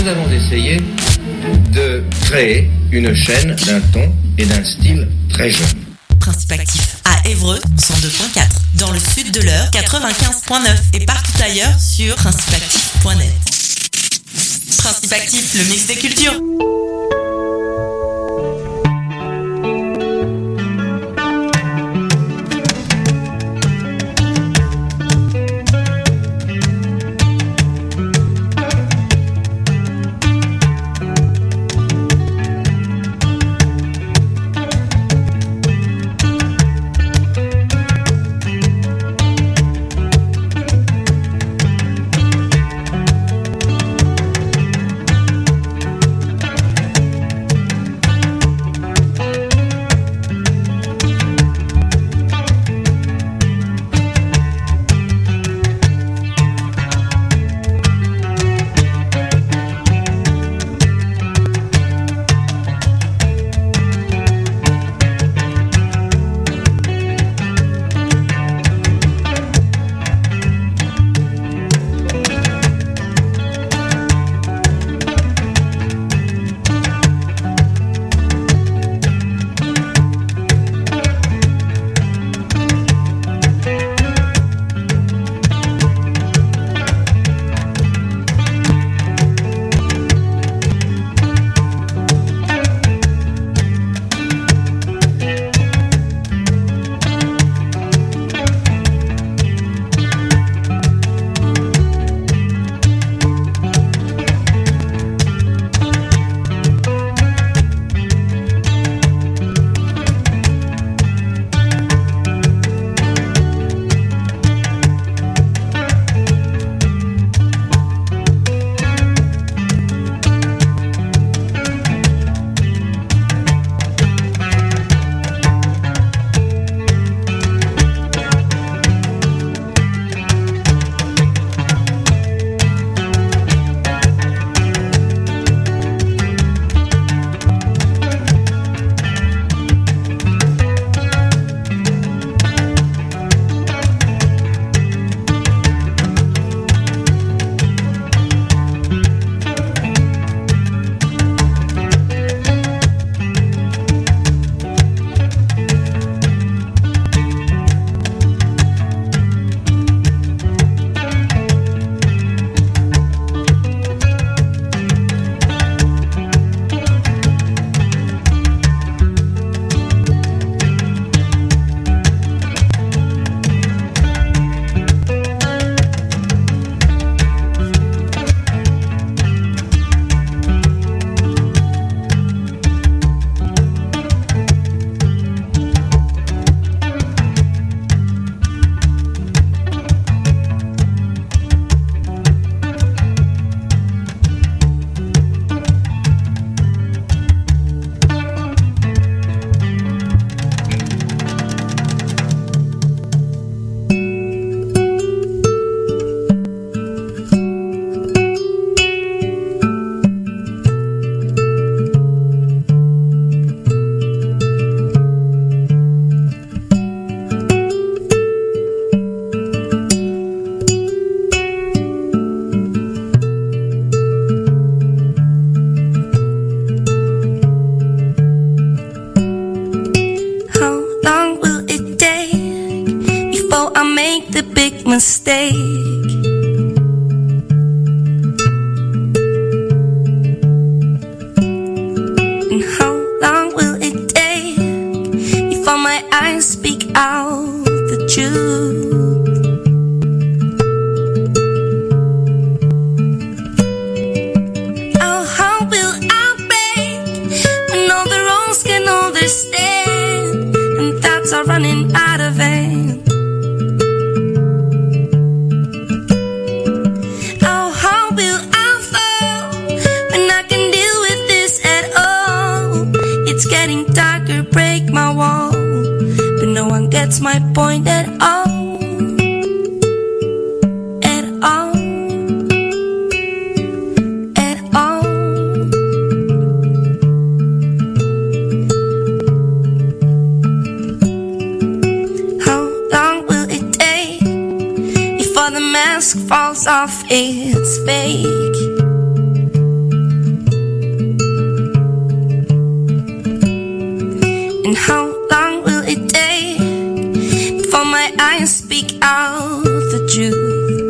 avons essayé de créer une chaîne d'un ton et d'un style très jeune. Principe Actif à Évreux 102.4, dans le sud de l'Eure 95.9 et partout ailleurs sur principeactif.net. Principe Actif, le mix des cultures. mistake. And how long will it take before my eyes speak out the truth? Oh, how will I break when all the rules can understand and thoughts are running out of hand? Gets my point at all, at all, at all. How long will it take before the mask falls off its fake? my eyes speak out the truth.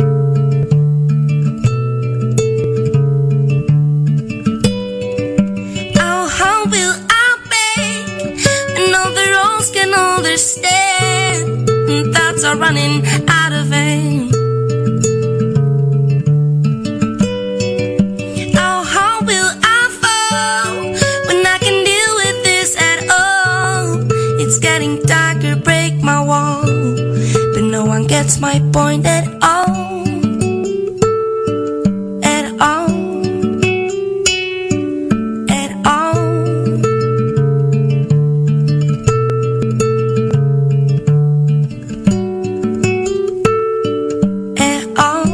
Oh, how will I beg when all the roads can understand and thoughts are running out of aim? Oh, how will I fall when I can deal with this at all? It's getting darker, break my wall, but no one gets my point at all. At all. At all. At all.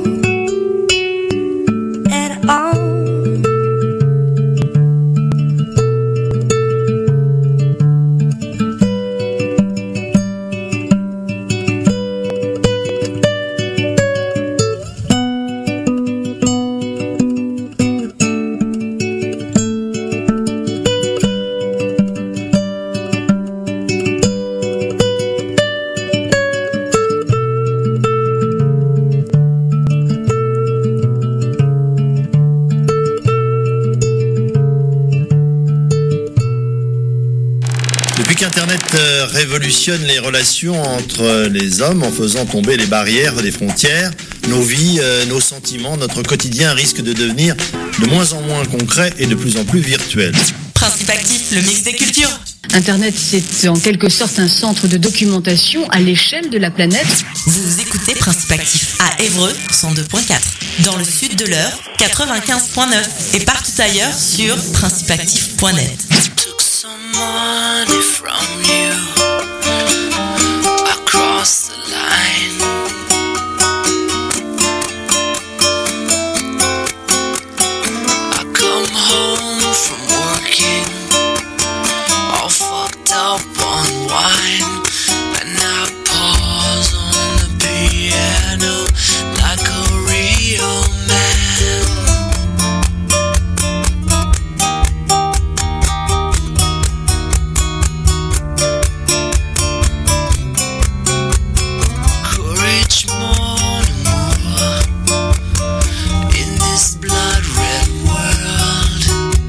At all. Depuis qu'Internet révolutionne les relations entre les hommes en faisant tomber les barrières des frontières, nos vies, nos sentiments, notre quotidien risquent de devenir de moins en moins concrets et de plus en plus virtuels. Principe actif, le mix des cultures. Internet, c'est en quelque sorte un centre de documentation à l'échelle de la planète. Vous écoutez Principe actif à Évreux 102.4, dans le sud de l'Eure 95.9 et partout ailleurs sur principeactif.net. Took some money from you. I crossed the line. I come home from working, all fucked up on wine, and I pause on the piano like a real man. Courage more and more in this blood red world.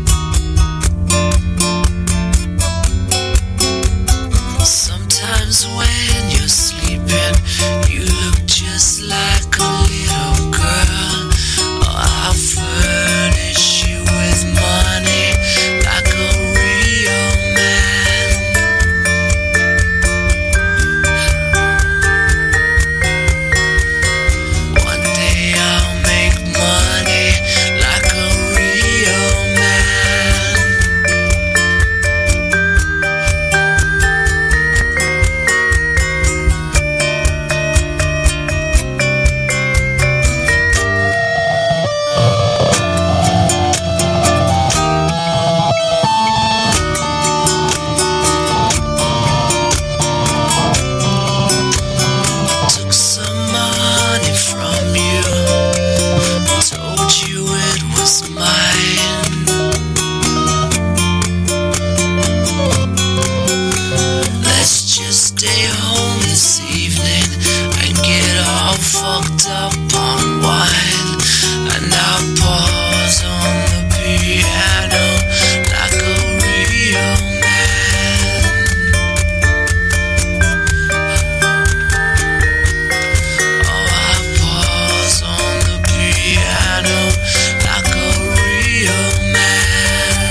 Sometimes when you're sleeping, you look just like a little girl. I'll furnish you with money like a real man. One day I'll make money like a real man. Took some money from you, told you it was mine. Let's just stay home this evening and get all fucked up on wine, and I'll pause on the piano like a real man. Oh, I'll pause on the piano like a real man.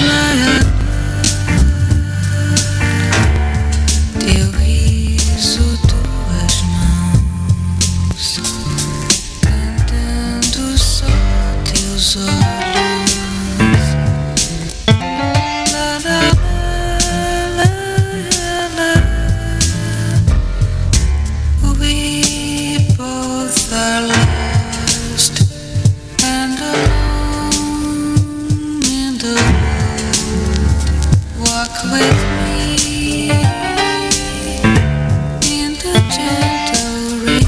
Teu riso, tuas mãos, cantando só teus olhos. La la la la la. We both are lost and alone in the world. Walk with me in the gentle rain.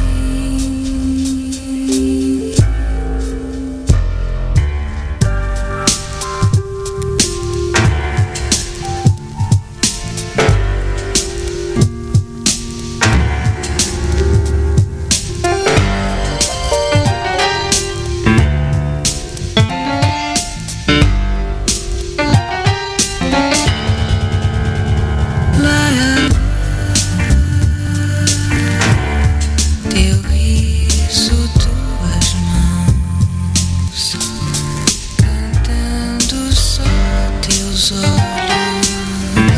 Teu riso, tuas mãos, cantando só teus olhos.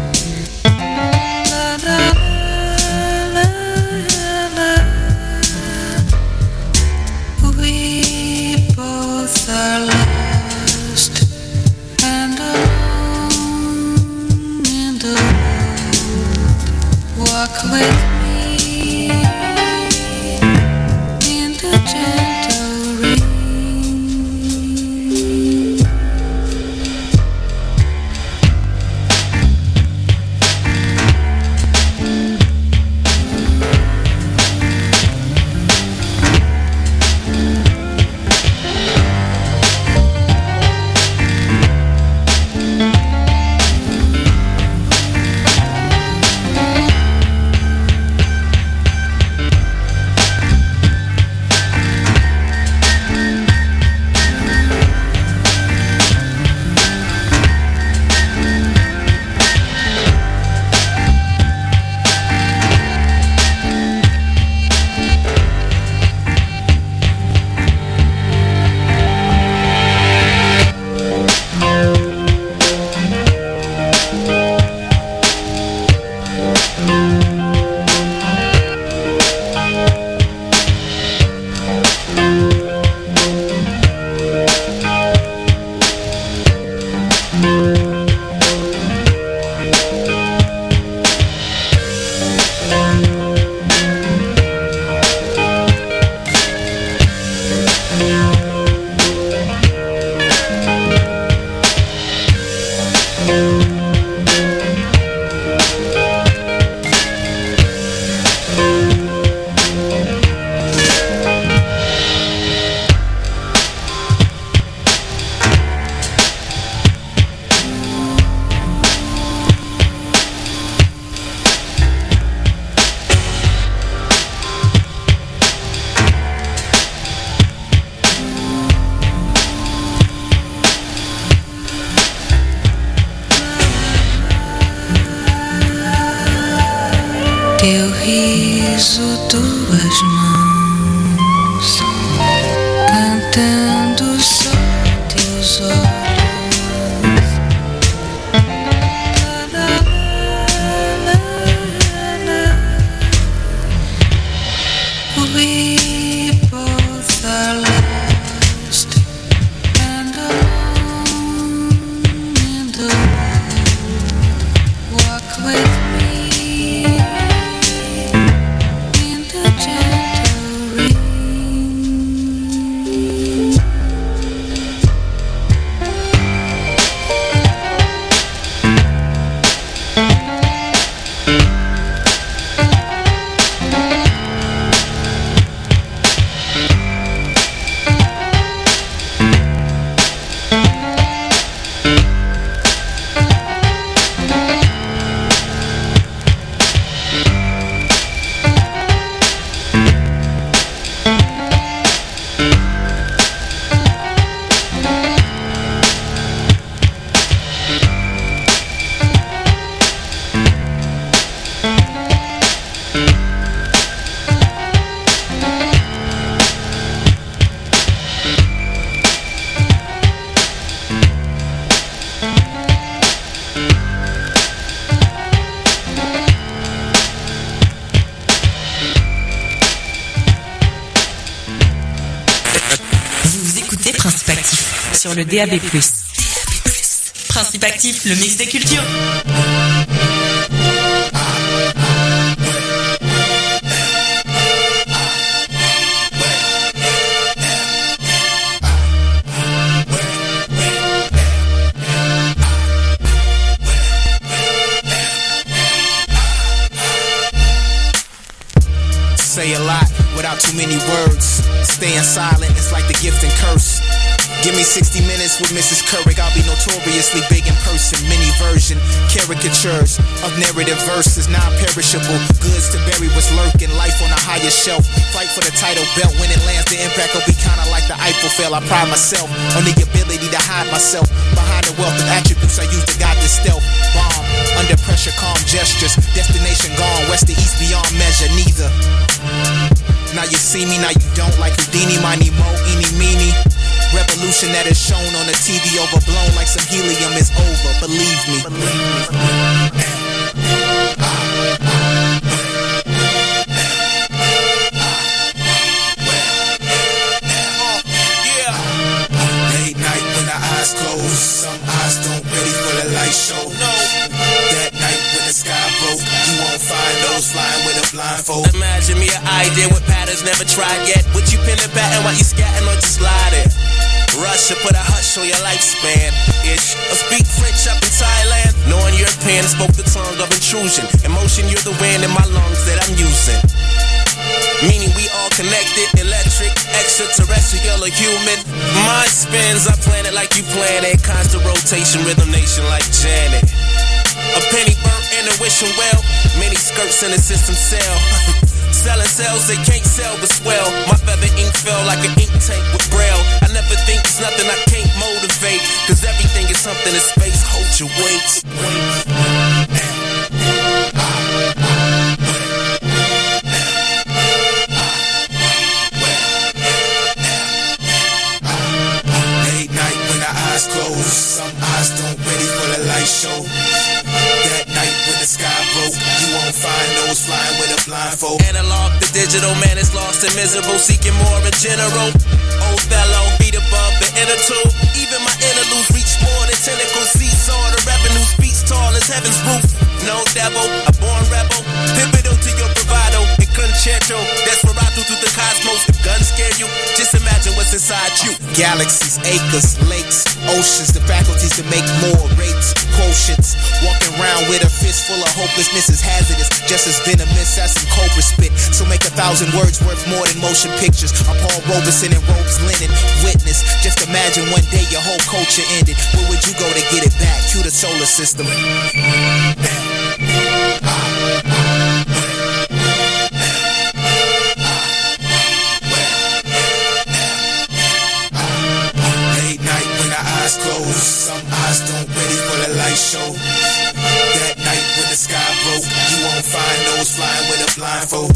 La la la la la. We both are lost and alone in the world. Walk with me in the gentle rain. Teu riso, tuas mãos, cantando só teus olhos. La la la la la. We both are lost and alone in the world. Walk with me in the gentle sur le DAB+. Principe actif, le mix des cultures. Say a lot without too many words. Staying silent is like the gift and curse. Give me 60 minutes with Mrs. Couric. I'll be notoriously big in person. Mini version, caricatures of narrative verses, non-perishable goods to bury what's lurking. Life on a higher shelf. Fight for the title belt. When it lands, the impact will be kinda like the Eiffel Fail. I pride myself on the ability to hide myself behind the wealth of attributes I use to guide this stealth. Bomb under pressure, calm gestures. Destination gone, west to east beyond measure. Neither. Now you see me, now you don't. Like Houdini, Mini Mo, Eeny Meeny. Revolution that is shown on the TV, overblown like some helium is over. Believe me. Yeah. Late night when the eyes close. Some eyes don't ready for the light show. No. That night when the sky broke, you won't find those flying with a blindfold. Imagine me an idea with patterns never tried yet. Would you pin it back and while you scatting or just slide it? Rush to put a hush on your lifespan. Ish. I speak French up in Thailand. Knowing European spoke the tongue of intrusion. Emotion, you're the wind in my lungs that I'm using. Meaning we all connected, electric, extraterrestrial or human. Mind spins, I plan it like you plan it. Constant rotation, rhythm nation like Janet. A penny burnt and a wishing well. Many skirts in the system sell. Selling cells they can't sell but swell. My feather ink fell like an ink tank with braille. I never think it's nothing I can't motivate. Cause everything is something in space. Hold your weight. Late night when the eyes close. Some eyes don't ready for the light show. That night when the sky broke, you won't find those flying with a blindfold. Analog to digital, man is lost and miserable. Seeking more in general. Othello, beat above the inner two. Even my interludes reach more than tentacles. Seesaw, the revenue speaks tall as heaven's roof. No devil, a born rebel. Pivotal to your bravado. In concerto, desperado through the cosmos. If guns scare you, just imagine what's inside you. Galaxies, acres, lakes, oceans, the faculties to make more rates, quotients. Walking around with a fist full of hopelessness is hazardous, just as venomous as some cobra spit. So make 1,000 words worth more than motion pictures. I'm Paul Robeson in robes linen, witness. Just imagine one day your whole culture ended. Where would you go to get it back? To the solar system. Eyes closed, some eyes don't ready for the light show. That night when the sky broke, you won't find those flying with a blindfold.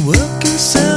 working.